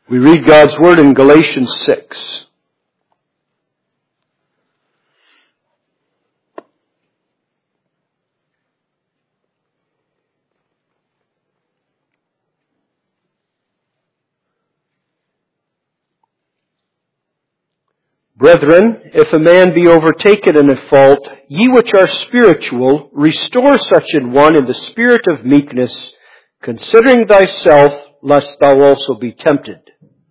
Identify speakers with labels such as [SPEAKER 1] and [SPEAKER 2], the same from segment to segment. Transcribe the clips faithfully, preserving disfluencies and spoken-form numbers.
[SPEAKER 1] We read God's Word in Galatians six. Brethren, if a man be overtaken in a fault, ye which are spiritual, restore such an one in the spirit of meekness, considering thyself, lest thou also be tempted.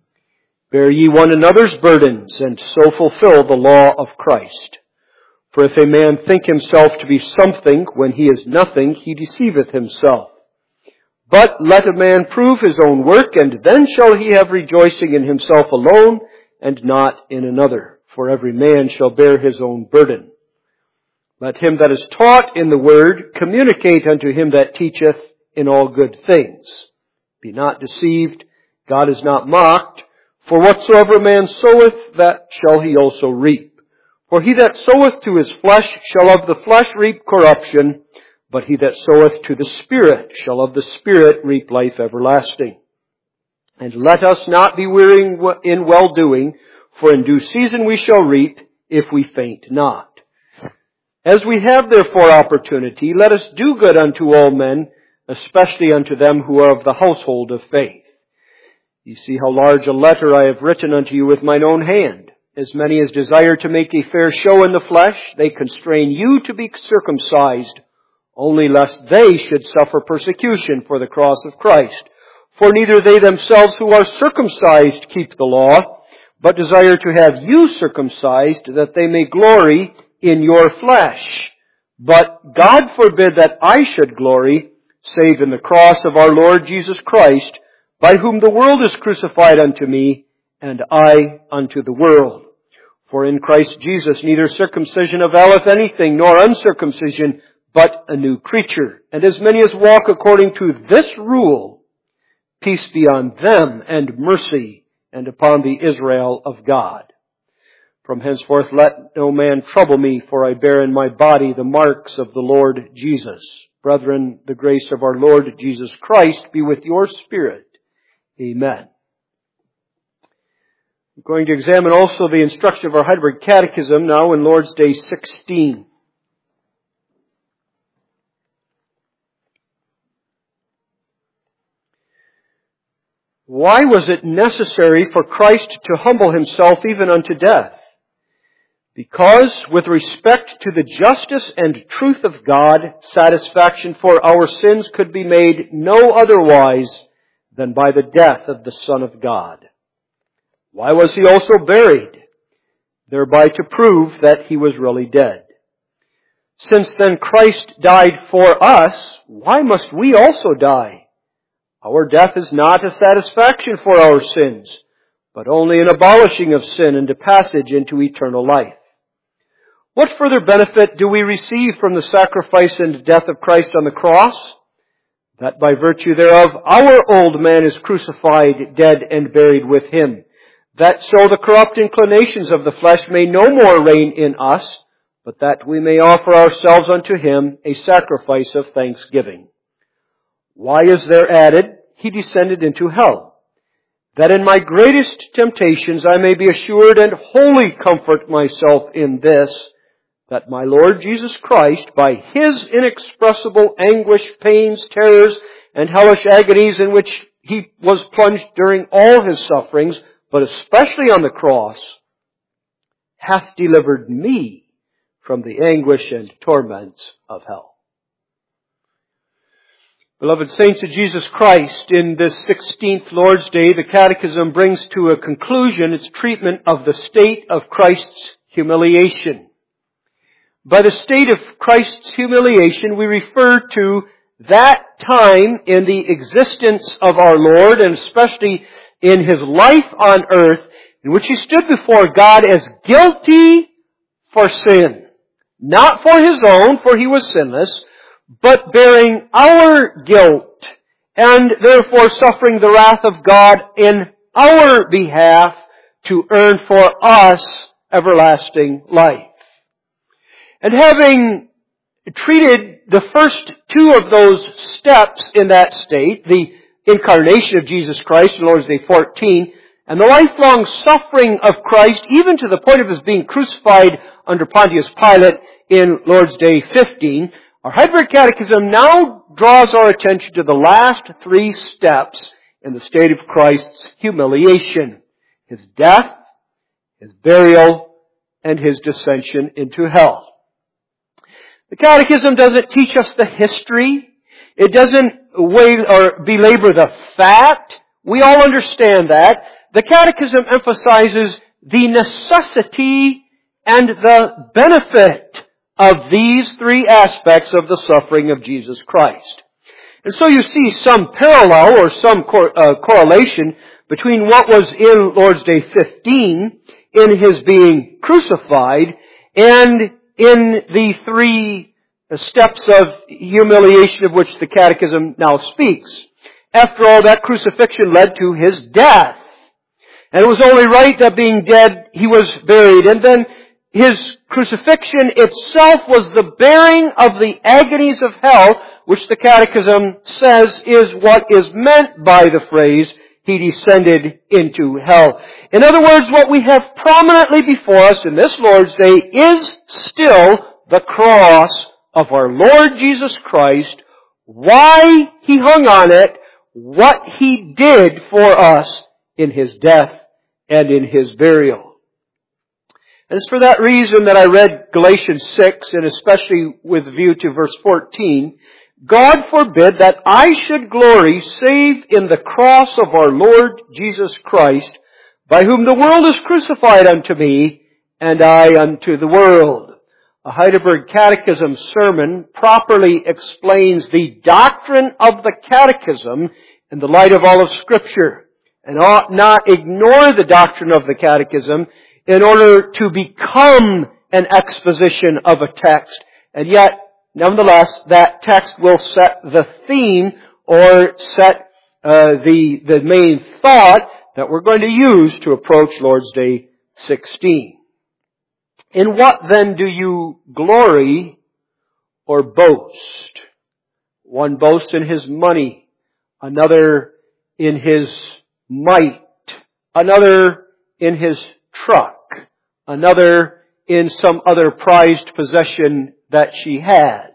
[SPEAKER 1] Bear ye one another's burdens, and so fulfill the law of Christ. For if a man think himself to be something when he is nothing, he deceiveth himself. But let a man prove his own work, and then shall he have rejoicing in himself alone, and not in another. For every man shall bear his own burden. Let him that is taught in the word communicate unto him that teacheth in all good things. Be not deceived, God is not mocked. For whatsoever a man soweth, that shall he also reap. For he that soweth to his flesh shall of the flesh reap corruption, but he that soweth to the Spirit shall of the Spirit reap life everlasting. And let us not be weary in well-doing, for in due season we shall reap, if we faint not. As we have therefore opportunity, let us do good unto all men, especially unto them who are of the household of faith. You see how large a letter I have written unto you with mine own hand. As many as desire to make a fair show in the flesh, they constrain you to be circumcised, only lest they should suffer persecution for the cross of Christ. For neither they themselves who are circumcised keep the law, but desire to have you circumcised, that they may glory in your flesh. But God forbid that I should glory, save in the cross of our Lord Jesus Christ, by whom the world is crucified unto me, and I unto the world. For in Christ Jesus neither circumcision availeth anything, nor uncircumcision, but a new creature. And as many as walk according to this rule, peace be on them, and mercy, and upon the Israel of God. From henceforth let no man trouble me, for I bear in my body the marks of the Lord Jesus. Brethren, the grace of our Lord Jesus Christ be with your spirit. Amen. I'm going to examine also the instruction of our Heidelberg Catechism now in Lord's Day sixteen. Why was it necessary for Christ to humble himself even unto death? Because, with respect to the justice and truth of God, satisfaction for our sins could be made no otherwise than by the death of the Son of God. Why was he also buried? Thereby to prove that he was really dead. Since then Christ died for us, why must we also die? Our death is not a satisfaction for our sins, but only an abolishing of sin and a passage into eternal life. What further benefit do we receive from the sacrifice and death of Christ on the cross? That by virtue thereof our old man is crucified, dead, and buried with him, that so the corrupt inclinations of the flesh may no more reign in us, but that we may offer ourselves unto him a sacrifice of thanksgiving. Why is there added, he descended into hell? That in my greatest temptations I may be assured and wholly comfort myself in this, that my Lord Jesus Christ, by his inexpressible anguish, pains, terrors, and hellish agonies in which he was plunged during all his sufferings, but especially on the cross, hath delivered me from the anguish and torments of hell. Beloved saints of Jesus Christ, in this sixteenth Lord's Day, the Catechism brings to a conclusion its treatment of the state of Christ's humiliation. By the state of Christ's humiliation, we refer to that time in the existence of our Lord, and especially in his life on earth, in which he stood before God as guilty for sin. Not for his own, for he was sinless, but bearing our guilt, and therefore suffering the wrath of God in our behalf to earn for us everlasting life. And having treated the first two of those steps in that state, the incarnation of Jesus Christ in Lord's Day fourteen, and the lifelong suffering of Christ, even to the point of His being crucified under Pontius Pilate in Lord's Day fifteen, our Heidelberg Catechism now draws our attention to the last three steps in the state of Christ's humiliation: His death, His burial, and His descension into hell. The Catechism doesn't teach us the history. It doesn't weigh or belabor the fact. We all understand that. The Catechism emphasizes the necessity and the benefit of these three aspects of the suffering of Jesus Christ. And so you see some parallel or some cor- uh, correlation between what was in Lord's Day fifteen, in His being crucified, and in the three steps of humiliation of which the Catechism now speaks. After all, that crucifixion led to His death. And it was only right that being dead, He was buried. And then His crucifixion itself was the bearing of the agonies of hell, which the Catechism says is what is meant by the phrase, He descended into hell. In other words, what we have prominently before us in this Lord's Day is still the cross of our Lord Jesus Christ, why He hung on it, what He did for us in His death and in His burial. And it's for that reason that I read Galatians six, and especially with view to verse fourteen, God forbid that I should glory save in the cross of our Lord Jesus Christ, by whom the world is crucified unto me, and I unto the world. A Heidelberg Catechism sermon properly explains the doctrine of the Catechism in the light of all of Scripture, and ought not ignore the doctrine of the Catechism in order to become an exposition of a text. And yet, nevertheless, that text will set the theme or set uh, the, the main thought that we're going to use to approach Lord's Day sixteen. In what then do you glory or boast? One boasts in his money, another in his might, another in his truck, another in some other prized possession that she has.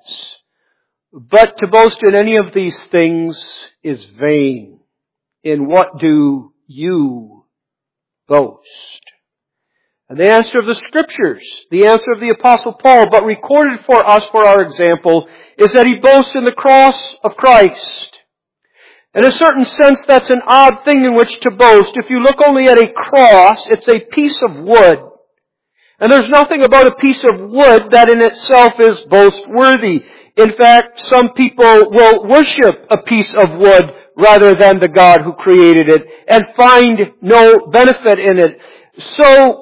[SPEAKER 1] But to boast in any of these things is vain. In what do you boast? And the answer of the Scriptures, the answer of the Apostle Paul, but recorded for us for our example, is that he boasts in the cross of Christ. In a certain sense, that's an odd thing in which to boast. If you look only at a cross, it's a piece of wood. And there's nothing about a piece of wood that in itself is boast-worthy. In fact, some people will worship a piece of wood rather than the God who created it and find no benefit in it. So,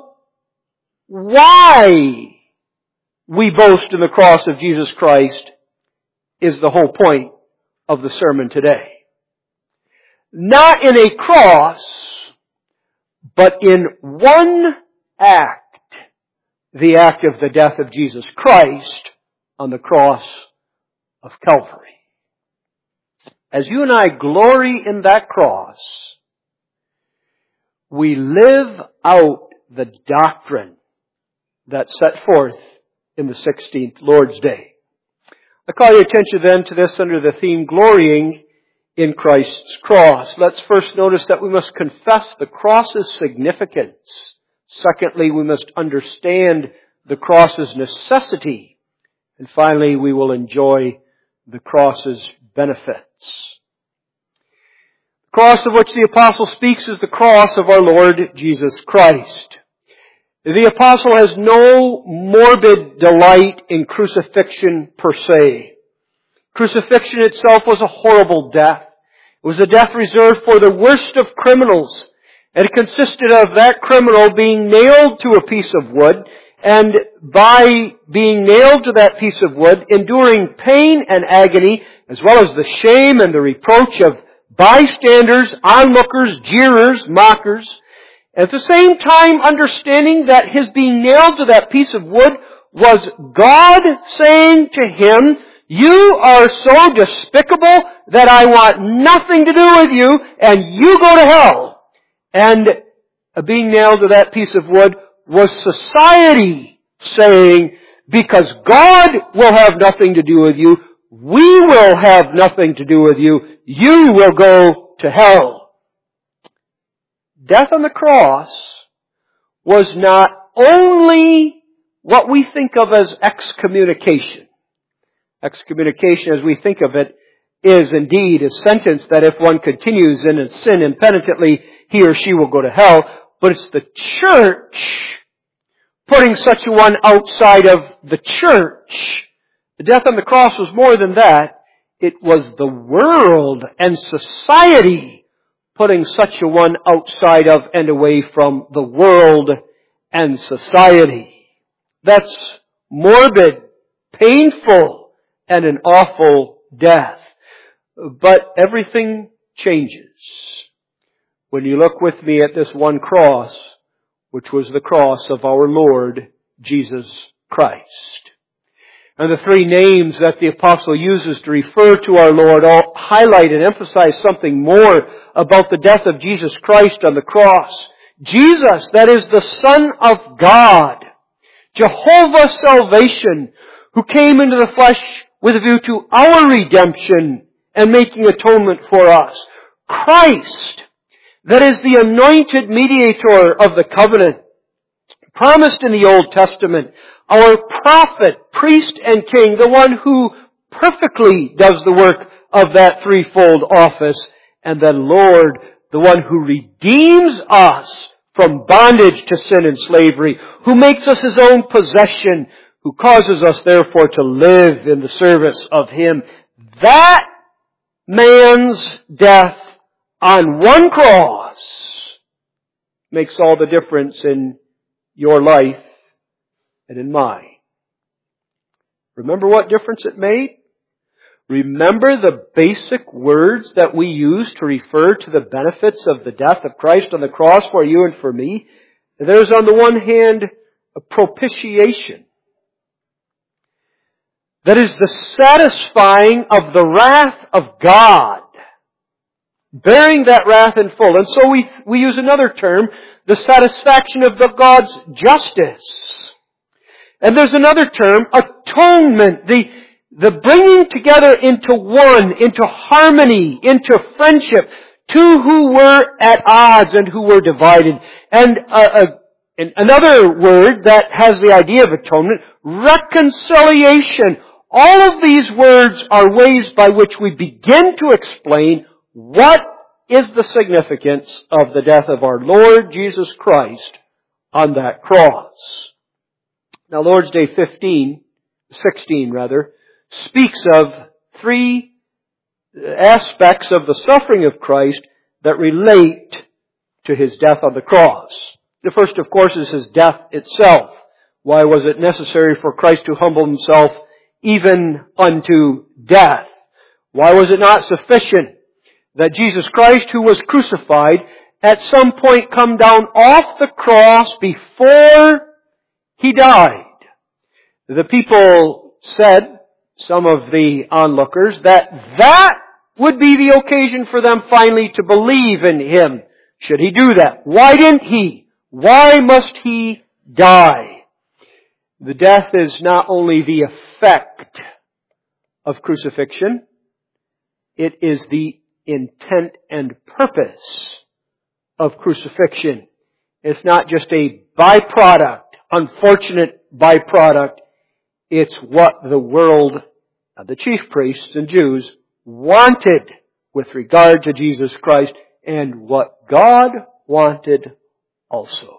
[SPEAKER 1] why we boast in the cross of Jesus Christ is the whole point of the sermon today. Not in a cross, but in one act, the act of the death of Jesus Christ on the cross of Calvary. As you and I glory in that cross, we live out the doctrine that's set forth in the sixteenth Lord's Day. I call your attention then to this under the theme, glorying in Christ's cross. Let's first notice that we must confess the cross's significance. Secondly, we must understand the cross's necessity. And finally, we will enjoy the cross's benefits. The cross of which the Apostle speaks is the cross of our Lord Jesus Christ. The Apostle has no morbid delight in crucifixion per se. Crucifixion itself was a horrible death. It was a death reserved for the worst of criminals. And it consisted of that criminal being nailed to a piece of wood, and by being nailed to that piece of wood, enduring pain and agony, as well as the shame and the reproach of bystanders, onlookers, jeerers, mockers. At the same time, understanding that his being nailed to that piece of wood was God saying to him, you are so despicable that I want nothing to do with you, and you go to hell. And being nailed to that piece of wood was society saying, because God will have nothing to do with you, we will have nothing to do with you, you will go to hell. Death on the cross was not only what we think of as excommunication. Excommunication, as we think of it, is indeed a sentence that if one continues in a sin impenitently, he or she will go to hell. But it's the church putting such a one outside of the church. The death on the cross was more than that. It was the world and society putting such a one outside of and away from the world and society. That's morbid, painful, and an awful death. But everything changes when you look with me at this one cross, which was the cross of our Lord Jesus Christ. And the three names that the apostle uses to refer to our Lord all highlight and emphasize something more about the death of Jesus Christ on the cross. Jesus, that is the Son of God, Jehovah salvation, who came into the flesh with a view to our redemption and making atonement for us. Christ, that is the anointed mediator of the covenant, promised in the Old Testament, our prophet, priest, and king, the one who perfectly does the work of that threefold office, and then Lord, the one who redeems us from bondage to sin and slavery, who makes us His own possession, who causes us therefore to live in the service of Him. That man's death on one cross makes all the difference in your life and in mine. Remember what difference it made? Remember the basic words that we use to refer to the benefits of the death of Christ on the cross for you and for me? There's on the one hand a propitiation. That is the satisfying of the wrath of God. Bearing that wrath in full. And so we, we use another term, the satisfaction of the God's justice. And there's another term, atonement, the, the bringing together into one, into harmony, into friendship, two who were at odds and who were divided. And uh, uh, another word that has the idea of atonement, reconciliation. All of these words are ways by which we begin to explain what is the significance of the death of our Lord Jesus Christ on that cross. Now, Lord's Day fifteen, sixteen rather, speaks of three aspects of the suffering of Christ that relate to His death on the cross. The first, of course, is His death itself. Why was it necessary for Christ to humble Himself even unto death? Why was it not sufficient that Jesus Christ, who was crucified, at some point come down off the cross before He died? The people said, some of the onlookers, that that would be the occasion for them finally to believe in Him. Should He do that? Why didn't He? Why must He die? The death is not only the effect of crucifixion, it is the intent and purpose of crucifixion. It's not just a byproduct, unfortunate byproduct. It's what the world, the chief priests and Jews, wanted with regard to Jesus Christ, and what God wanted also.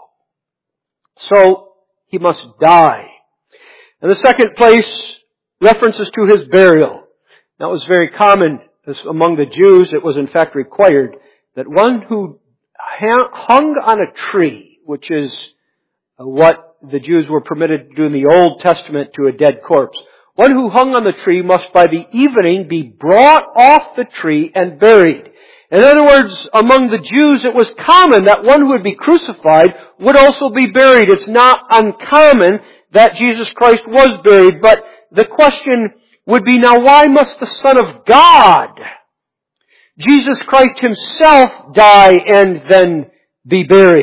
[SPEAKER 1] So, He must die. In the second place, references to His burial. That was very common among the Jews. It was in fact required that one who hung on a tree, which is what the Jews were permitted to do in the Old Testament to a dead corpse, one who hung on the tree must by the evening be brought off the tree and buried. In other words, among the Jews it was common that one who would be crucified would also be buried. It's not uncommon that Jesus Christ was buried, but the question would be, now why must the Son of God, Jesus Christ Himself, die and then be buried?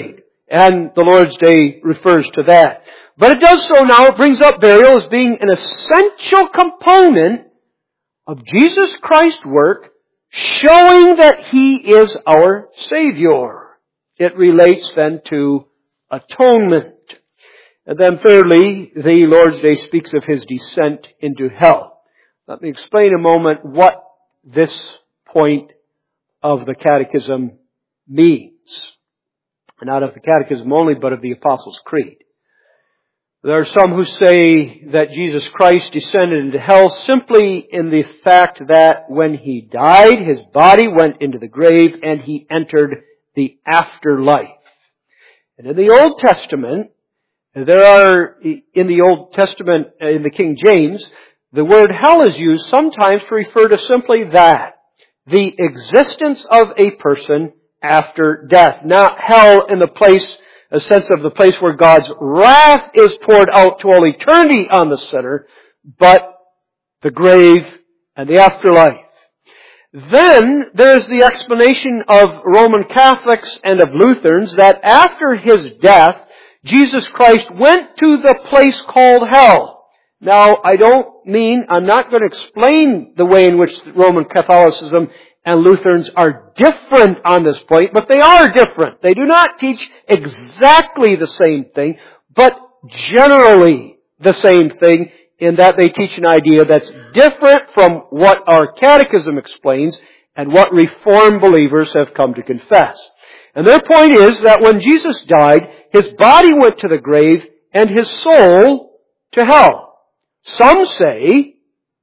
[SPEAKER 1] And the Lord's Day refers to that. But it does so now, it brings up burial as being an essential component of Jesus Christ's work, showing that He is our Savior. It relates then to atonement. And then thirdly, the Lord's Day speaks of His descent into hell. Let me explain a moment what this point of the Catechism means. Not of the Catechism only, but of the Apostles' Creed. There are some who say that Jesus Christ descended into hell simply in the fact that when He died, His body went into the grave and He entered the afterlife. And in the Old Testament, there are, in the Old Testament, in the King James, the word hell is used sometimes to refer to simply that. The existence of a person after death. Not hell in the place, a sense of the place where God's wrath is poured out to all eternity on the sinner, but the grave and the afterlife. Then there's the explanation of Roman Catholics and of Lutherans that after His death, Jesus Christ went to the place called hell. Now, I don't mean, I'm not going to explain the way in which Roman Catholicism and Lutherans are different on this point, but they are different. They do not teach exactly the same thing, but generally the same thing in that they teach an idea that's different from what our Catechism explains and what Reformed believers have come to confess. And their point is that when Jesus died, His body went to the grave and His soul to hell. Some say,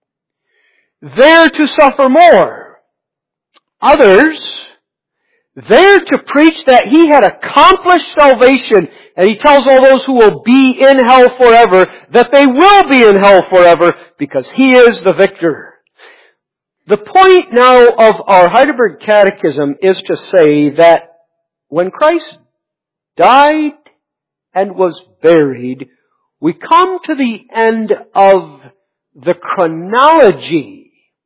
[SPEAKER 1] there to suffer more. Others, there to preach that He had accomplished salvation, and He tells all those who will be in hell forever that they will be in hell forever because He is the victor. The point now of our Heidelberg Catechism is to say that when Christ died and was buried, we come to the end of the chronology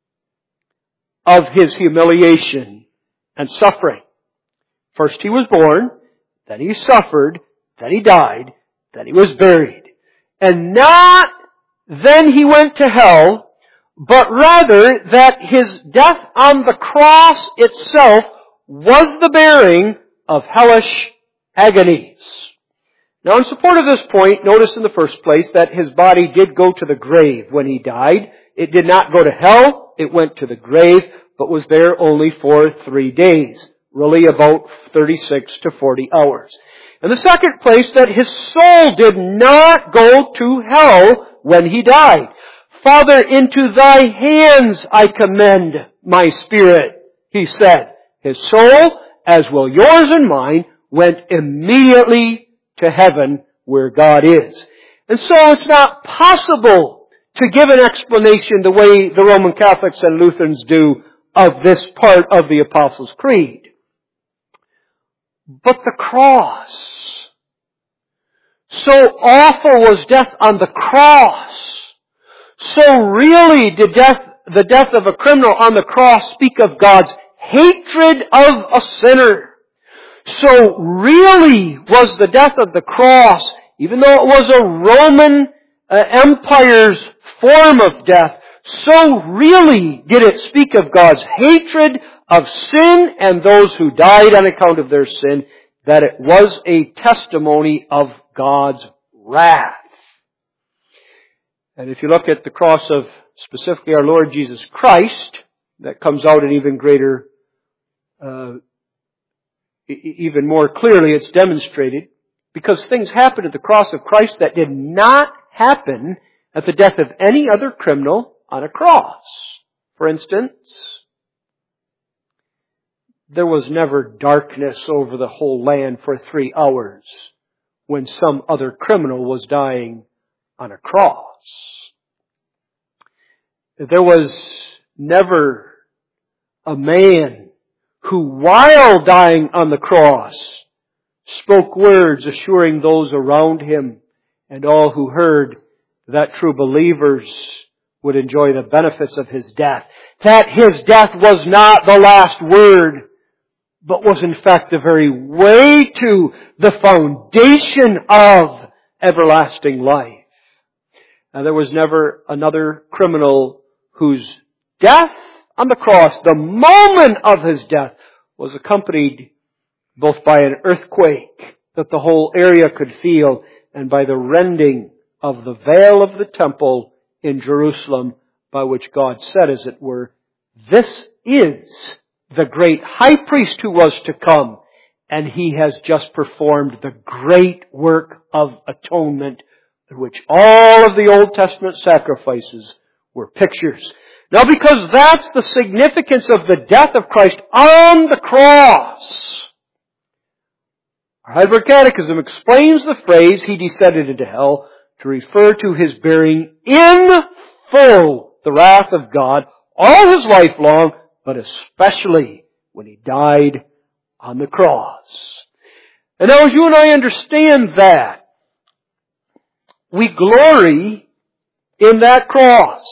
[SPEAKER 1] of His humiliation and suffering. First He was born, then He suffered, then He died, then He was buried. And not then He went to hell, but rather that His death on the cross itself was the bearing of hellish agonies. Now, in support of this point, notice in the first place that His body did go to the grave when He died. It did not go to hell. It went to the grave, but was there only for three days. Really about thirty-six to forty hours. In the second place, that His soul did not go to hell when He died. Father, into Thy hands I commend my spirit, He said. His soul, as will yours and mine, went immediately to heaven where God is. And so it's not possible to give an explanation the way the Roman Catholics and Lutherans do of this part of the Apostles' Creed. But the cross. So awful was death on the cross. So really did death, the death of a criminal on the cross speak of God's hatred of a sinner. So really was the death of the cross, even though it was a Roman uh, Empire's form of death, so really did it speak of God's hatred of sin and those who died on account of their sin, that it was a testimony of God's wrath. And if you look at the cross of specifically our Lord Jesus Christ, that comes out in even greater, uh, even more clearly it's demonstrated, because things happened at the cross of Christ that did not happen at the death of any other criminal on a cross. For instance, there was never darkness over the whole land for three hours when some other criminal was dying on a cross. There was never a man who, while dying on the cross, spoke words assuring those around him and all who heard that true believers would enjoy the benefits of His death. That His death was not the last word, but was in fact the very way to the foundation of everlasting life. And there was never another criminal whose death on the cross, the moment of his death, was accompanied both by an earthquake that the whole area could feel and by the rending of the veil of the temple in Jerusalem, by which God said, as it were, "This is the great high priest who was to come, and he has just performed the great work of atonement," in which all of the Old Testament sacrifices were pictures. Now, because that's the significance of the death of Christ on the cross, our Heidelberg Catechism explains the phrase, "He descended into hell," to refer to His bearing in full the wrath of God all His life long, but especially when He died on the cross. And now as you and I understand that, we glory in that cross.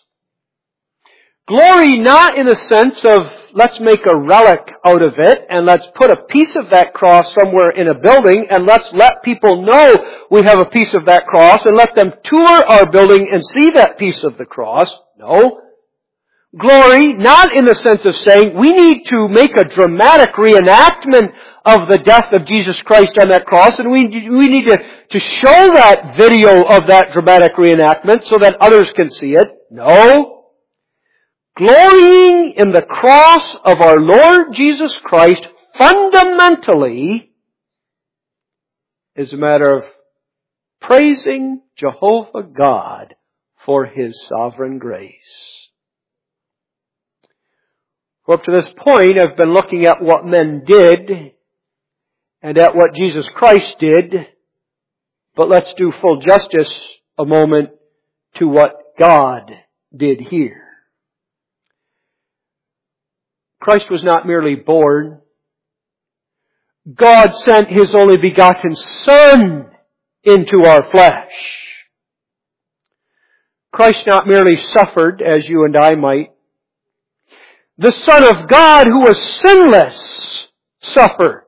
[SPEAKER 1] Glory not in the sense of let's make a relic out of it and let's put a piece of that cross somewhere in a building and let's let people know we have a piece of that cross and let them tour our building and see that piece of the cross. No. Glory not in the sense of saying we need to make a dramatic reenactment of the death of Jesus Christ on that cross, and we, we need to, to show that video of that dramatic reenactment so that others can see it. No. Glorying in the cross of our Lord Jesus Christ fundamentally is a matter of praising Jehovah God for His sovereign grace. Well, up to this point, I've been looking at what men did and at what Jesus Christ did, but let's do full justice a moment to what God did here. Christ was not merely born. God sent His only begotten Son into our flesh. Christ not merely suffered, as you and I might. The Son of God, who was sinless, suffered.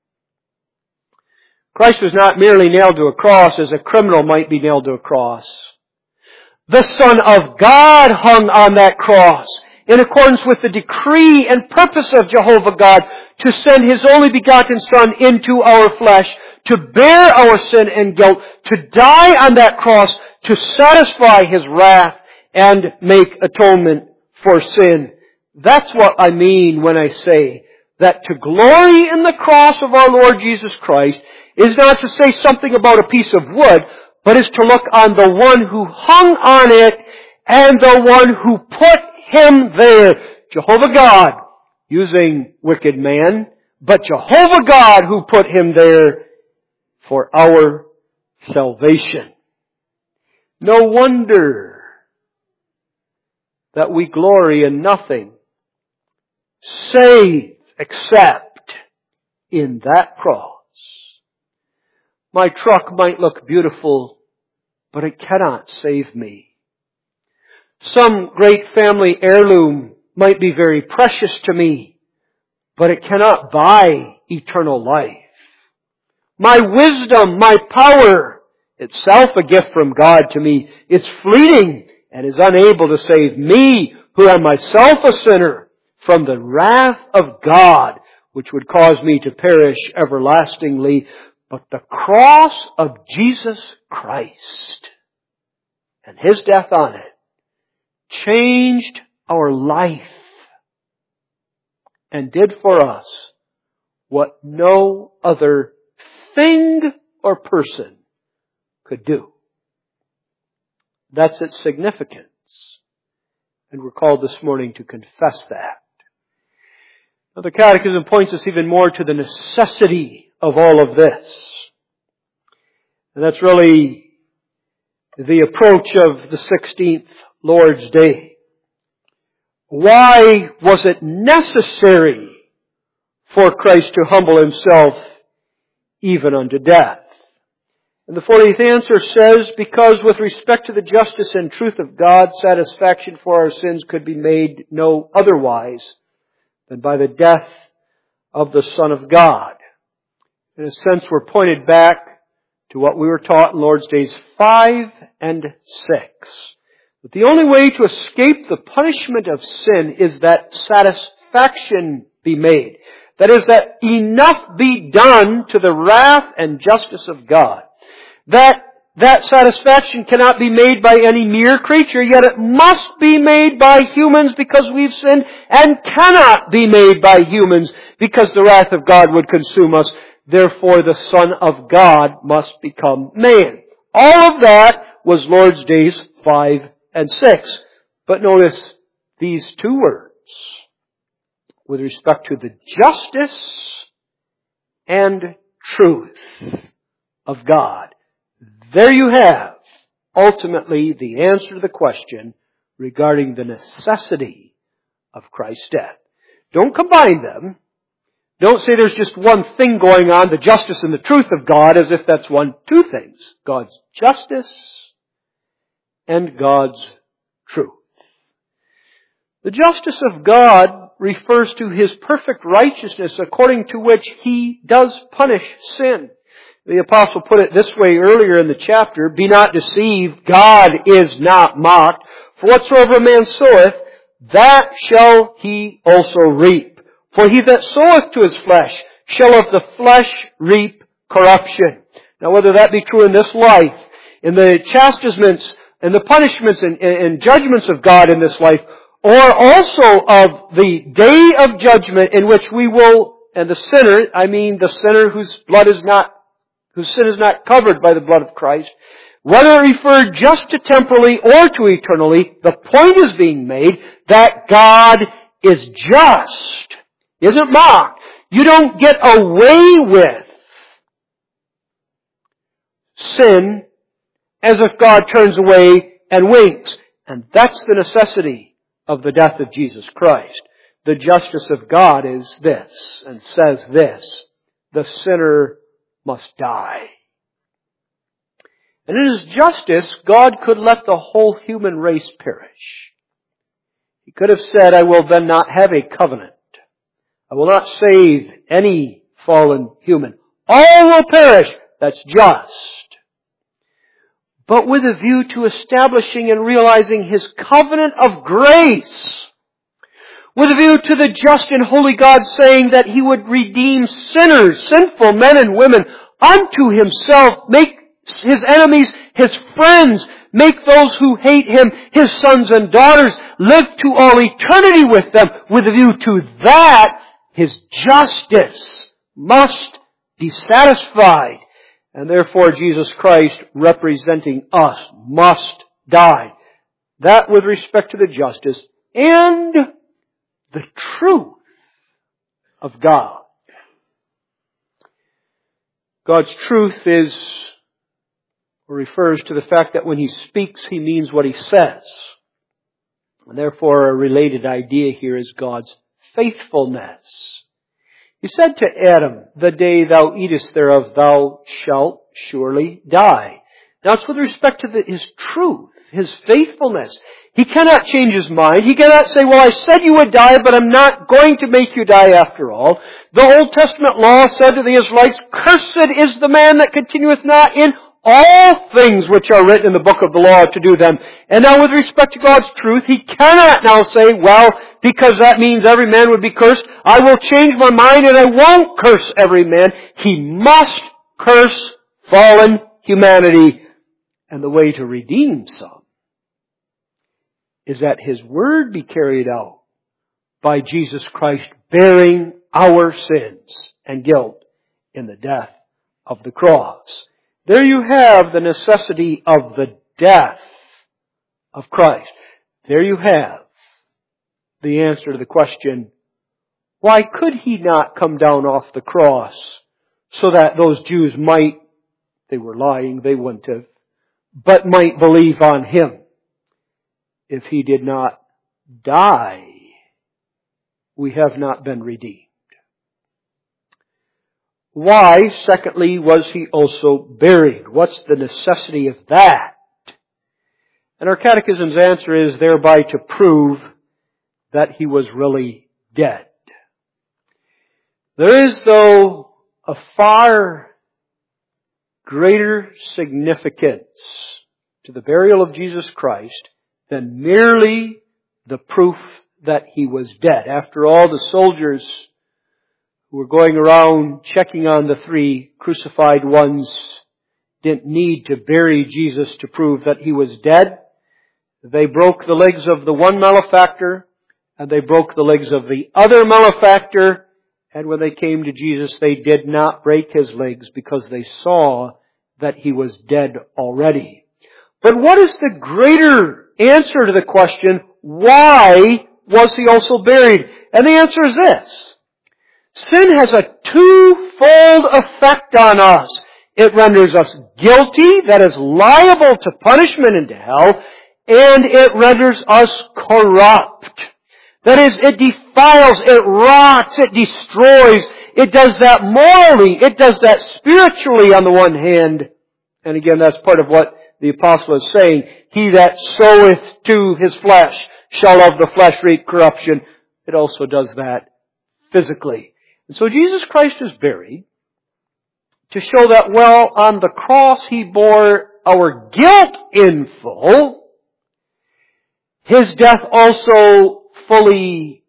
[SPEAKER 1] Christ was not merely nailed to a cross as a criminal might be nailed to a cross. The Son of God hung on that cross in accordance with the decree and purpose of Jehovah God to send His only begotten Son into our flesh, to bear our sin and guilt, to die on that cross, to satisfy His wrath and make atonement for sin. That's what I mean when I say that to glory in the cross of our Lord Jesus Christ is not to say something about a piece of wood, but is to look on the one who hung on it and the one who put Him there. Jehovah God, using wicked man, but Jehovah God who put Him there for our salvation. No wonder that we glory in nothing save except in that cross. My truck might look beautiful, but it cannot save me. Some great family heirloom might be very precious to me, but it cannot buy eternal life. My wisdom, my power, itself a gift from God to me, it's fleeting and is unable to save me, who am myself a sinner, from the wrath of God, which would cause me to perish everlastingly. But the cross of Jesus Christ and His death on it changed our life and did for us what no other thing or person could do. That's its significance. And we're called this morning to confess that. Now, the Catechism points us even more to the necessity of all of this. And that's really the approach of the sixteenth Lord's Day. Why was it necessary for Christ to humble Himself even unto death? And the fortieth answer says, because with respect to the justice and truth of God, satisfaction for our sins could be made no otherwise than by the death of the Son of God. In a sense, we're pointed back to what we were taught in Lord's Days five and six. But the only way to escape the punishment of sin is that satisfaction be made. That is, that enough be done to the wrath and justice of God. That that satisfaction cannot be made by any mere creature, yet it must be made by humans because we've sinned, and cannot be made by humans because the wrath of God would consume us. Therefore, the Son of God must become man. All of that was Lord's Days five and six. But notice these two words with respect to the justice and truth of God. There you have, ultimately, the answer to the question regarding the necessity of Christ's death. Don't combine them. Don't say there's just one thing going on, the justice and the truth of God, as if that's one, two things. God's justice and God's truth. The justice of God refers to His perfect righteousness, according to which He does punish sin. The apostle put it this way earlier in the chapter, "Be not deceived, God is not mocked. For whatsoever a man soweth, that shall he also reap. For he that soweth to his flesh shall of the flesh reap corruption." Now whether that be true in this life, in the chastisements and the punishments and, and judgments of God in this life, or also of the day of judgment in which we will, and the sinner, I mean the sinner whose blood is not, whose sin is not covered by the blood of Christ, whether referred just to temporally or to eternally, the point is being made that God is just. He isn't mocked. You don't get away with sin as if God turns away and winks. And that's the necessity of the death of Jesus Christ. The justice of God is this, and says this: the sinner must die. And in His justice, God could let the whole human race perish. He could have said, "I will then not have a covenant. I will not save any fallen human. All will perish." That's just. But with a view to establishing and realizing His covenant of grace. With a view to the just and holy God saying that He would redeem sinners, sinful men and women, unto Himself, make His enemies His friends, make those who hate Him His sons and daughters, live to all eternity with them. With a view to that, His justice must be satisfied. And therefore Jesus Christ, representing us, must die. That with respect to the justice and the truth of God. God's truth is, or refers to the fact that when He speaks, He means what He says. And therefore a related idea here is God's faithfulness. He said to Adam, "The day thou eatest thereof, thou shalt surely die." Now it's with respect to the, His truth, His faithfulness. He cannot change His mind. He cannot say, "Well, I said you would die, but I'm not going to make you die after all." The Old Testament law said to the Israelites, "Cursed is the man that continueth not in all things which are written in the book of the law to do them." And now with respect to God's truth, He cannot now say, "Well, because that means every man would be cursed, I will change my mind and I won't curse every man." He must curse fallen humanity. And the way to redeem some is that His word be carried out by Jesus Christ bearing our sins and guilt in the death of the cross. There you have the necessity of the death of Christ. There you have the answer to the question, why could He not come down off the cross so that those Jews might, they were lying, they wouldn't have, but might believe on Him? If He did not die, we have not been redeemed. Why, secondly, was He also buried? What's the necessity of that? And our catechism's answer is thereby to prove that He was really dead. There is, though, a far greater significance to the burial of Jesus Christ than merely the proof that He was dead. After all, the soldiers who were going around checking on the three crucified ones didn't need to bury Jesus to prove that He was dead. They broke the legs of the one malefactor, and they broke the legs of the other malefactor, and when they came to Jesus, they did not break His legs because they saw that He was dead already. But what is the greater answer to the question, why was He also buried? And the answer is this. Sin has a twofold effect on us. It renders us guilty, that is liable to punishment and to hell, and it renders us corrupt. That is, it defiles, it rots, it destroys. It does that morally, it does that spiritually on the one hand. And again, that's part of what the apostle is saying. He that soweth to his flesh shall of the flesh reap corruption. It also does that physically. And so Jesus Christ is buried to show that, well, on the cross He bore our guilt in full. His death also fully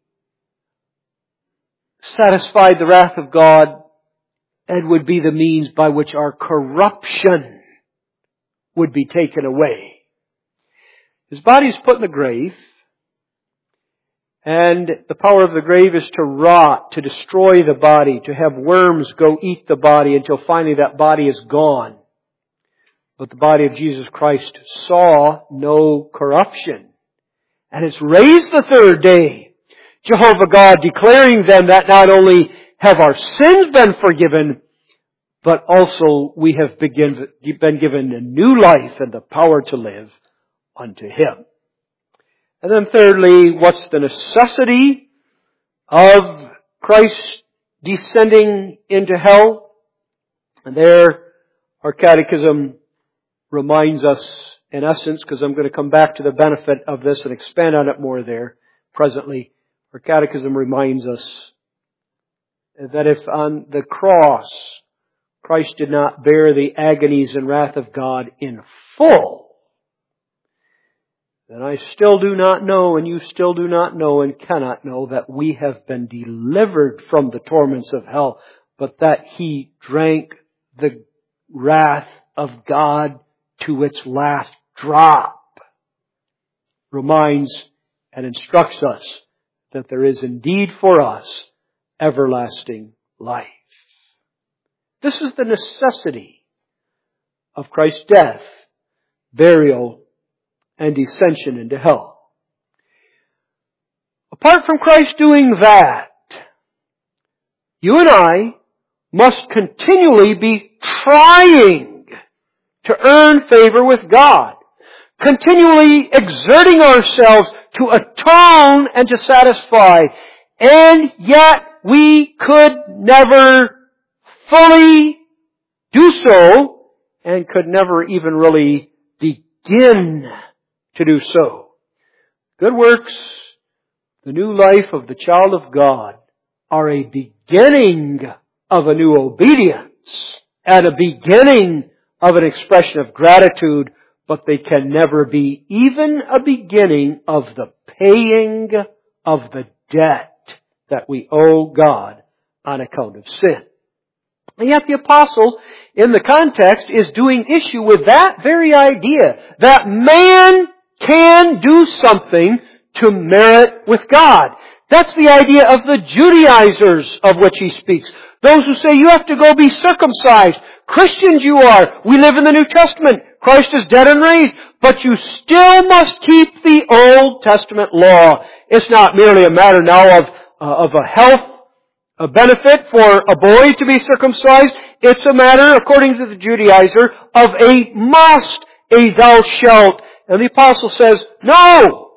[SPEAKER 1] satisfied the wrath of God and would be the means by which our corruption would be taken away. His body is put in the grave, and the power of the grave is to rot, to destroy the body, to have worms go eat the body until finally that body is gone. But the body of Jesus Christ saw no corruption. And it's raised the third day. Jehovah God declaring then that not only have our sins been forgiven, but also we have begin, been given a new life and the power to live unto Him. And then thirdly, what's the necessity of Christ descending into hell? And there, our catechism reminds us, in essence, because I'm going to come back to the benefit of this and expand on it more there presently. Our catechism reminds us that if on the cross Christ did not bear the agonies and wrath of God in full, then I still do not know, and you still do not know and cannot know, that we have been delivered from the torments of hell, but that He drank the wrath of God to its last drop. Reminds and instructs us that there is indeed for us everlasting life. This is the necessity of Christ's death, burial, and descension into hell. Apart from Christ doing that, you and I must continually be trying to earn favor with God, continually exerting ourselves to atone and to satisfy, and yet we could never fully do so and could never even really begin to do so. Good works, the new life of the child of God, are a beginning of a new obedience and a beginning of an expression of gratitude, but they can never be even a beginning of the paying of the debt that we owe God on account of sin. And yet the apostle, in the context, is doing issue with that very idea, that man can do something to merit with God. That's the idea of the Judaizers of which he speaks. Those who say you have to go be circumcised. Christians you are. We live in the New Testament. Christ is dead and raised. But you still must keep the Old Testament law. It's not merely a matter now of, uh, of a health a benefit for a boy to be circumcised. It's a matter, according to the Judaizer, of a must, a thou shalt. And the apostle says, no!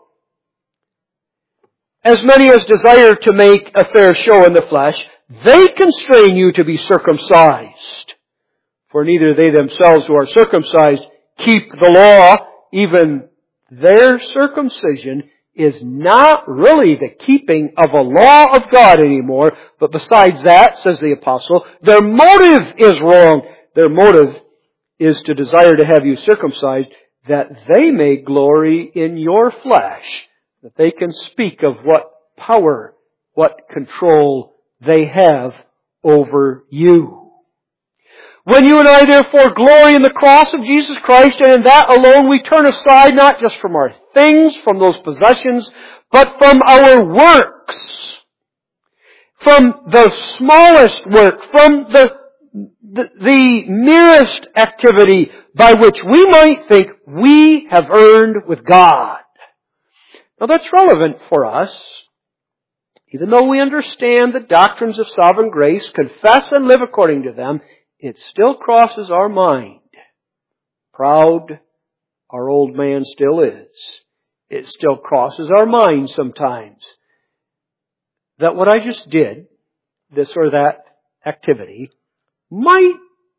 [SPEAKER 1] As many as desire to make a fair show in the flesh, they constrain you to be circumcised. For neither they themselves who are circumcised keep the law, even their circumcision is not really the keeping of a law of God anymore, but besides that, says the apostle, their motive is wrong. Their motive is to desire to have you circumcised, that they may glory in your flesh, that they can speak of what power, what control they have over you. When you and I therefore glory in the cross of Jesus Christ, and in that alone we turn aside not just from our things, from those possessions, but from our works. From the smallest work, from the, the, the merest activity by which we might think we have earned with God. Now that's relevant for us. Even though we understand the doctrines of sovereign grace, confess and live according to them, it still crosses our mind. Proud, our old man still is. It still crosses our mind sometimes that what I just did, this or that activity, might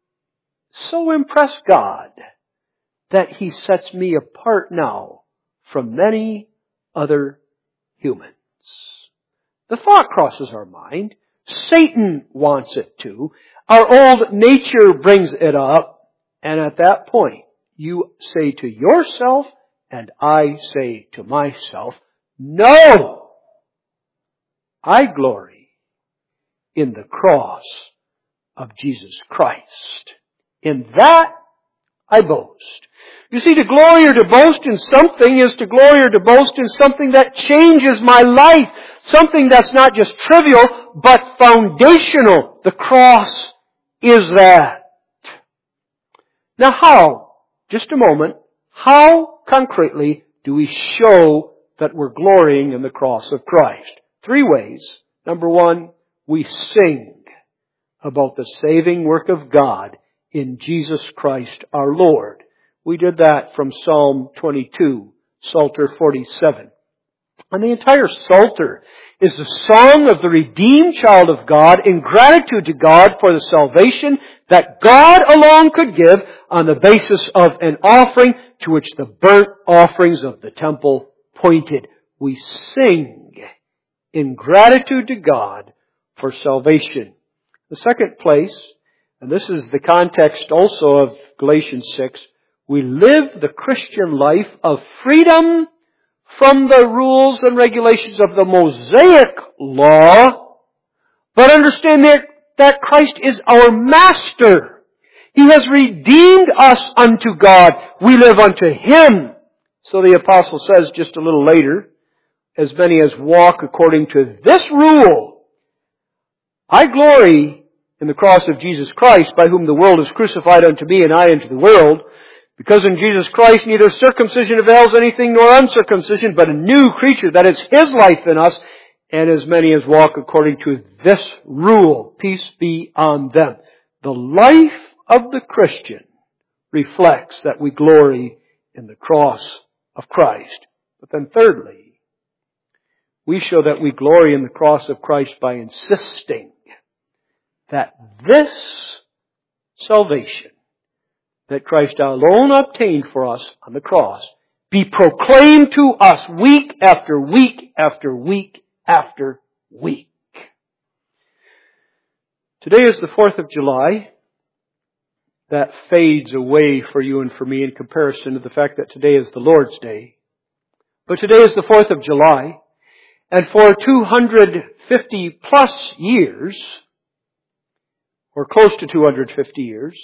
[SPEAKER 1] so impress God that He sets me apart now from many other humans. The thought crosses our mind. Satan wants it to. Our old nature brings it up. And at that point, you say to yourself, and I say to myself, no! I glory in the cross of Jesus Christ. In that I boast. You see, to glory or to boast in something is to glory or to boast in something that changes my life. Something that's not just trivial, but foundational. The cross is that. Now how, just a moment, how concretely do we show that we're glorying in the cross of Christ? Three ways. Number one, we sing about the saving work of God in Jesus Christ our Lord. We did that from Psalm twenty-two, Psalter forty-seven. And the entire Psalter is the song of the redeemed child of God in gratitude to God for the salvation that God alone could give on the basis of an offering to which the burnt offerings of the temple pointed. We sing in gratitude to God for salvation. The second place, and this is the context also of Galatians six, we live the Christian life of freedom from the rules and regulations of the Mosaic law, but understand that, that Christ is our master. He has redeemed us unto God. We live unto Him. So the apostle says just a little later, as many as walk according to this rule, I glory in the cross of Jesus Christ, by whom the world is crucified unto me and I unto the world. Because in Jesus Christ neither circumcision avails anything nor uncircumcision, but a new creature, that is His life in us, and as many as walk according to this rule. Peace be on them. The life of the Christian reflects that we glory in the cross of Christ. But then thirdly, we show that we glory in the cross of Christ by insisting that this salvation that Christ alone obtained for us on the cross be proclaimed to us week after week after week after week. Today is the fourth of July. That fades away for you and for me in comparison to the fact that today is the Lord's Day. But today is the fourth of July, and for two hundred fifty plus years, or close to two hundred fifty years,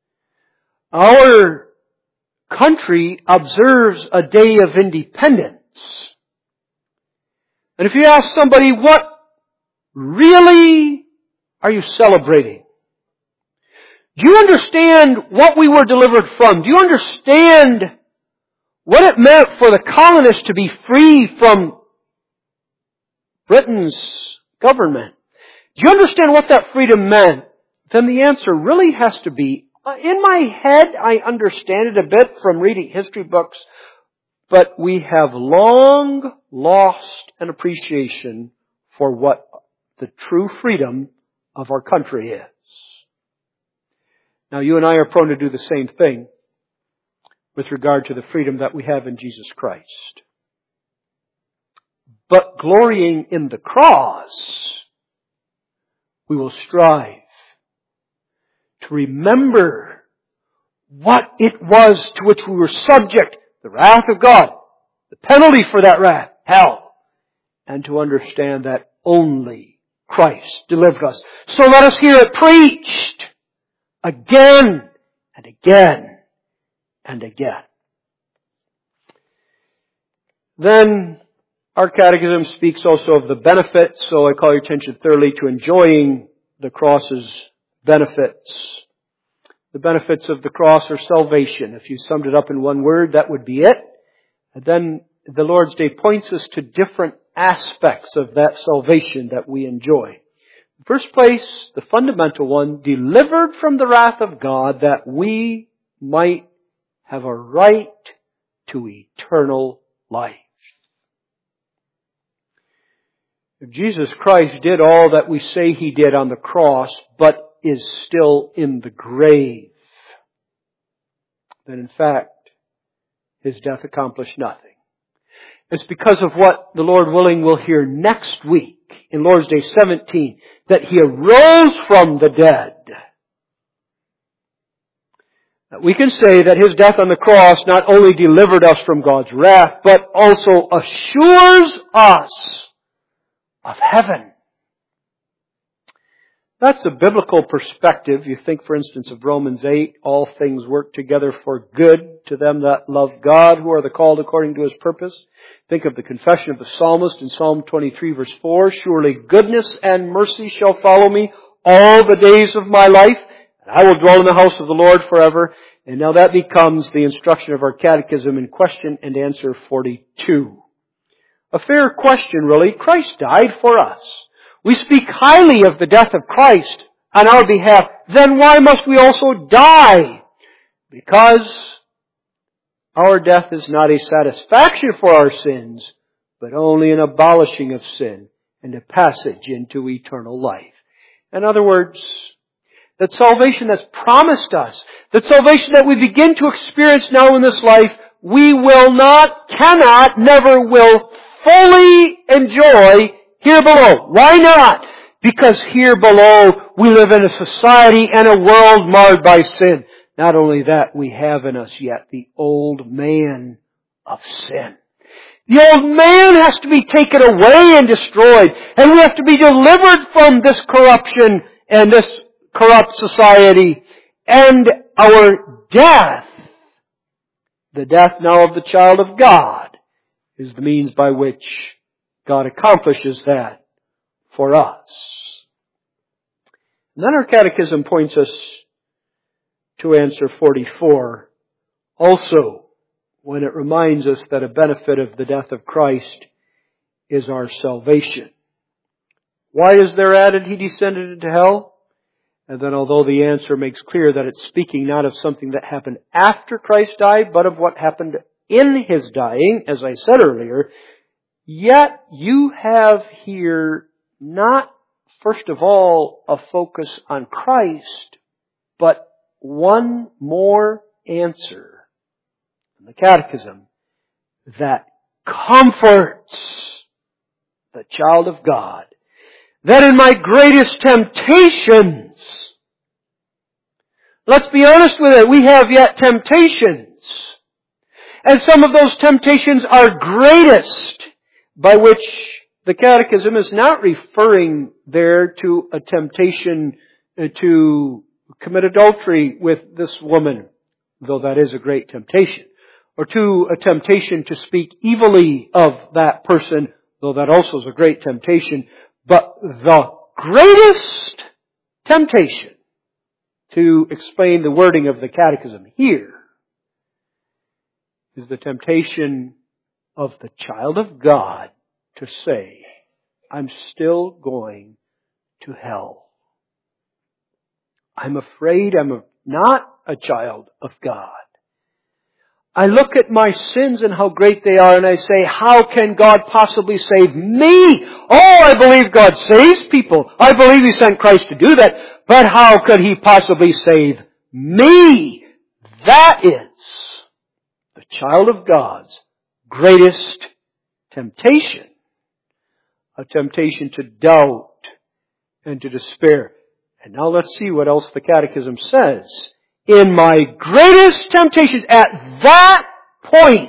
[SPEAKER 1] our country observes a day of independence. And if you ask somebody, what really are you celebrating? Do you understand what we were delivered from? Do you understand what it meant for the colonists to be free from Britain's government? Do you understand what that freedom meant? Then the answer really has to be, in my head, I understand it a bit from reading history books, but we have long lost an appreciation for what the true freedom of our country is. Now, you and I are prone to do the same thing with regard to the freedom that we have in Jesus Christ. but glorying in the cross, we will strive to remember what it was to which we were subject, the wrath of God, the penalty for that wrath, hell, and to understand that only Christ delivered us. So let us hear it preached again and again and again. Then our catechism speaks also of the benefits, so I call your attention thirdly to enjoying the cross's benefits. The benefits of the cross are salvation. If you summed it up in one word, that would be it. And then the Lord's Day points us to different aspects of that salvation that we enjoy. In the first place, the fundamental one, delivered from the wrath of God that we might have a right to eternal life. If Jesus Christ did all that we say He did on the cross, but is still in the grave, then in fact, His death accomplished nothing. It's because of what the Lord willing we'll hear next week in Lord's Day seventeen, that He arose from the dead. We can say that His death on the cross not only delivered us from God's wrath, but also assures us of heaven. That's a biblical perspective. You think, for instance, of Romans eight, all things work together for good to them that love God, who are the called according to His purpose. Think of the confession of the psalmist in Psalm twenty-three, verse four, surely goodness and mercy shall follow me all the days of my life, and I will dwell in the house of the Lord forever. And now that becomes the instruction of our catechism in question and answer forty-two. A fair question, really. Christ died for us. We speak highly of the death of Christ on our behalf. Then why must we also die? Because our death is not a satisfaction for our sins, but only an abolishing of sin and a passage into eternal life. In other words, that salvation that's promised us, that salvation that we begin to experience now in this life, we will not, cannot, never will fully enjoy here below. Why not? Because here below we live in a society and a world marred by sin. Not only that, we have in us yet the old man of sin. The old man has to be taken away and destroyed. And we have to be delivered from this corruption and this corrupt society. And our death, the death now of the child of God, is the means by which God accomplishes that for us. And then our catechism points us to answer forty-four also, when it reminds us that a benefit of the death of Christ is our salvation. Why is there added He descended into hell? And then although the answer makes clear that it's speaking not of something that happened after Christ died, but of what happened in His dying, as I said earlier, yet you have here not, first of all, a focus on Christ, but one more answer in the Catechism that comforts the child of God. That in my greatest temptations, let's be honest with it, we have yet temptations. And some of those temptations are greatest, by which the Catechism is not referring there to a temptation to commit adultery with this woman, though that is a great temptation, or to a temptation to speak evilly of that person, though that also is a great temptation. But the greatest temptation, to explain the wording of the Catechism here, is the temptation of the child of God to say, I'm still going to hell. I'm afraid I'm not a child of God. I look at my sins and how great they are, and I say, how can God possibly save me? Oh, I believe God saves people. I believe He sent Christ to do that. But how could He possibly save me? That is the child of God's greatest temptation. a temptation to doubt and to despair. And now let's see what else the Catechism says. In my greatest temptations, at that point,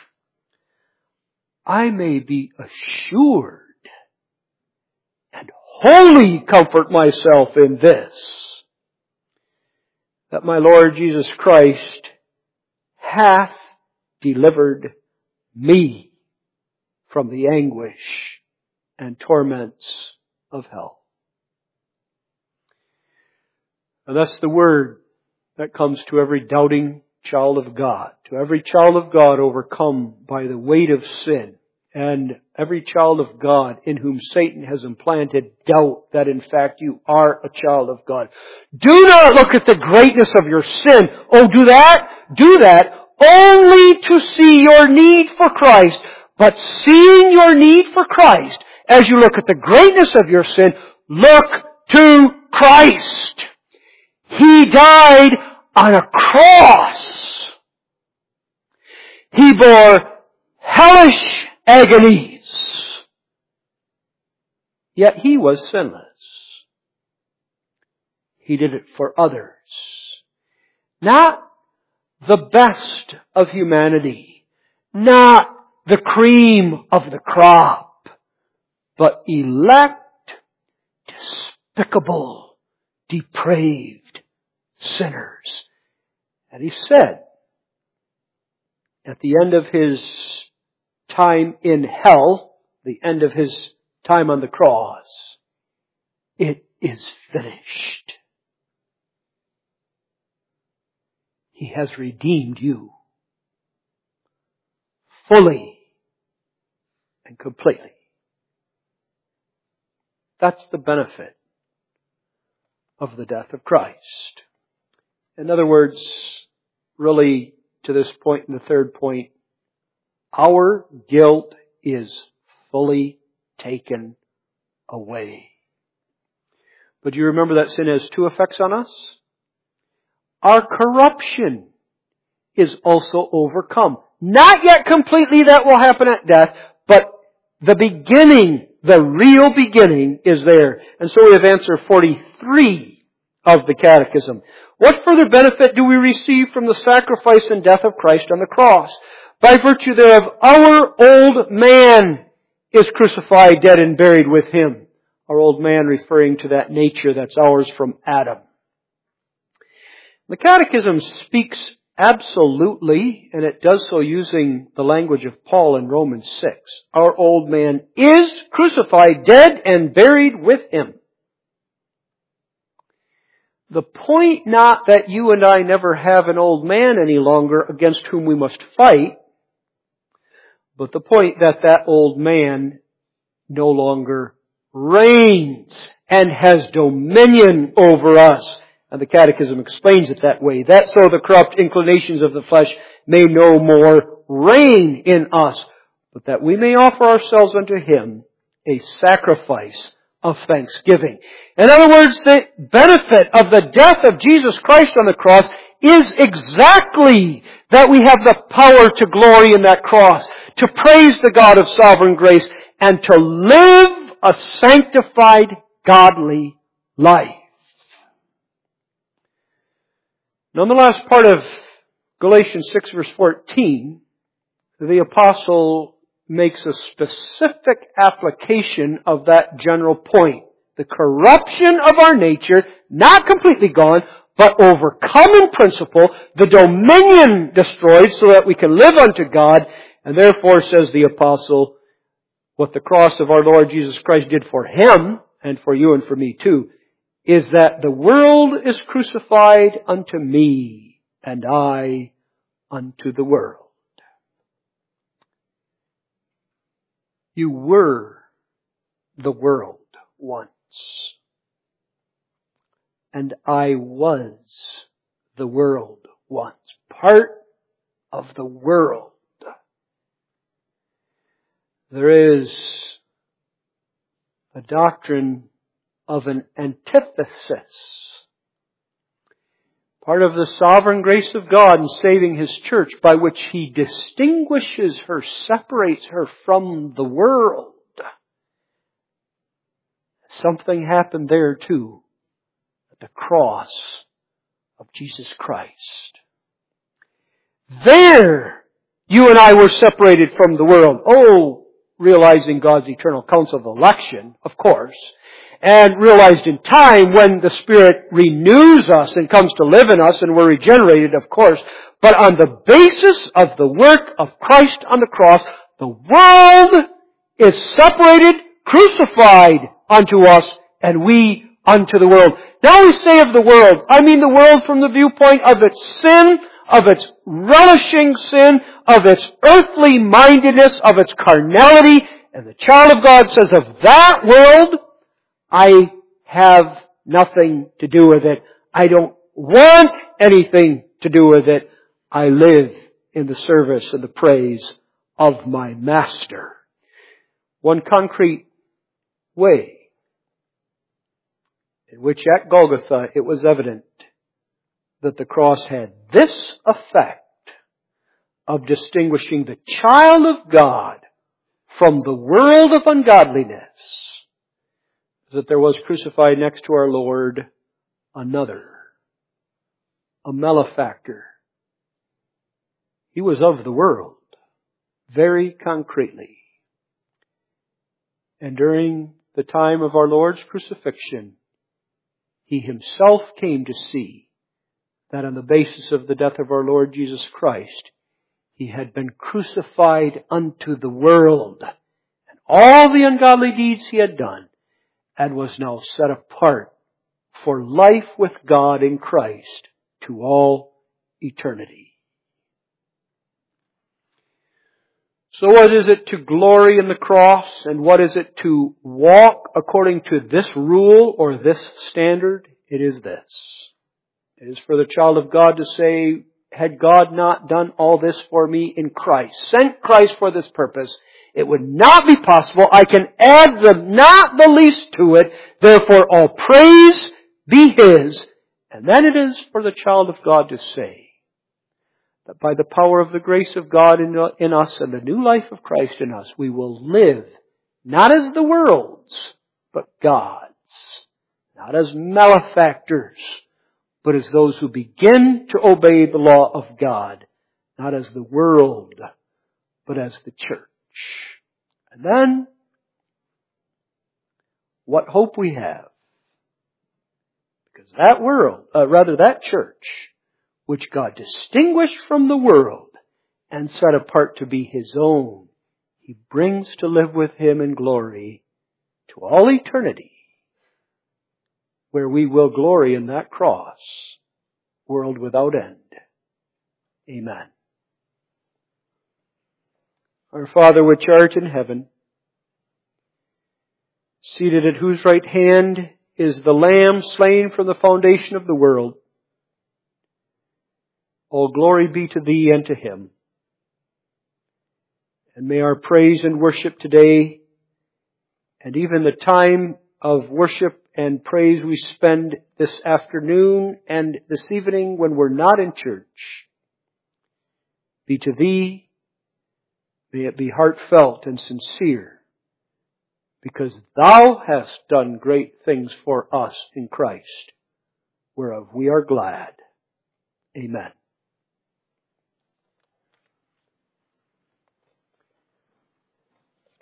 [SPEAKER 1] I may be assured and wholly comfort myself in this, that my Lord Jesus Christ hath delivered me from the anguish and torments of hell. And that's the word that comes to every doubting child of God, to every child of God overcome by the weight of sin, and every child of God in whom Satan has implanted doubt that in fact you are a child of God. Do not look at the greatness of your sin. Oh, do that? Do that only to see your need for Christ. But seeing your need for Christ, as you look at the greatness of your sin, look to Christ. He died on a cross. He bore hellish agonies. Yet He was sinless. He did it for others. Not the best of humanity. Not the cream of the crop. But elect, despicable, depraved sinners. And He said, at the end of His time in hell, the end of His time on the cross, it is finished. He has redeemed you fully and completely. That's the benefit of the death of Christ. In other words, really to this point and the third point, our guilt is fully taken away. But do you remember that sin has two effects on us? Our corruption is also overcome. Not yet completely, that will happen at death, but the beginning, the real beginning is there. And so we have answer forty-three of the Catechism. What further benefit do we receive from the sacrifice and death of Christ on the cross? By virtue thereof, our old man is crucified, dead, and buried with Him. Our old man referring to that nature that's ours from Adam. The Catechism speaks absolutely, and it does so using the language of Paul in Romans six. Our old man is crucified, dead, and buried with Him. The point not that you and I never have an old man any longer against whom we must fight, but the point that that old man no longer reigns and has dominion over us. And the Catechism explains it that way. That so the corrupt inclinations of the flesh may no more reign in us, but that we may offer ourselves unto Him a sacrifice of thanksgiving. In other words, the benefit of the death of Jesus Christ on the cross is exactly that we have the power to glory in that cross, to praise the God of sovereign grace, and to live a sanctified, godly life. Now in the last part of Galatians six verse fourteen, the apostle makes a specific application of that general point. The corruption of our nature, not completely gone, but overcome in principle, the dominion destroyed so that we can live unto God, and therefore, says the apostle, what the cross of our Lord Jesus Christ did for Him, and for you and for me too, is that the world is crucified unto me, and I unto the world. You were the world once, and I was the world once, part of the world. There is a doctrine of an antithesis, part of the sovereign grace of God in saving His church, by which He distinguishes her, separates her from the world, Something happened there too, at the cross of Jesus Christ. There, you and I were separated from the world. Oh, realizing God's eternal counsel of election, of course, and realized in time when the Spirit renews us and comes to live in us and we're regenerated, of course. But on the basis of the work of Christ on the cross, the world is separated, crucified unto us, and we unto the world. Now we say of the world, I mean the world from the viewpoint of its sin, of its relishing sin, of its earthly mindedness, of its carnality. And the child of God says, of that world, I have nothing to do with it. I don't want anything to do with it. I live in the service and the praise of my Master. One concrete way in which at Golgotha it was evident that the cross had this effect of distinguishing the child of God from the world of ungodliness, that there was crucified next to our Lord another, a malefactor. He was of the world, very concretely. And during the time of our Lord's crucifixion, He Himself came to see that on the basis of the death of our Lord Jesus Christ, He had been crucified unto the world and all the ungodly deeds He had done, and was now set apart for life with God in Christ to all eternity. So what is it to glory in the cross, and what is it to walk according to this rule or this standard? It is this. It is for the child of God to say, had God not done all this for me in Christ, sent Christ for this purpose, it would not be possible. I can add the not the least to it. Therefore all praise be His. And then it is for the child of God to say that by the power of the grace of God in, in us and the new life of Christ in us, we will live not as the world's, but God's. Not as malefactors, but as those who begin to obey the law of God. Not as the world, but as the church. And then, what hope we have. Because that world, uh, rather that church, which God distinguished from the world and set apart to be His own, He brings to live with Him in glory to all eternity, where we will glory in that cross, world without end. Amen. Our Father which art in heaven, seated at whose right hand is the Lamb slain from the foundation of the world, all glory be to Thee and to Him. And may our praise and worship today, and even the time of worship and praise we spend this afternoon and this evening when we're not in church, be to Thee. May it be heartfelt and sincere, because Thou hast done great things for us in Christ, whereof we are glad. Amen.